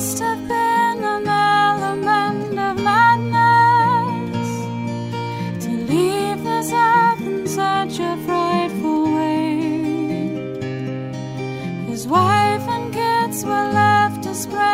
must have been an element of madness to leave this earth in such a frightful way. His wife and kids were left to spread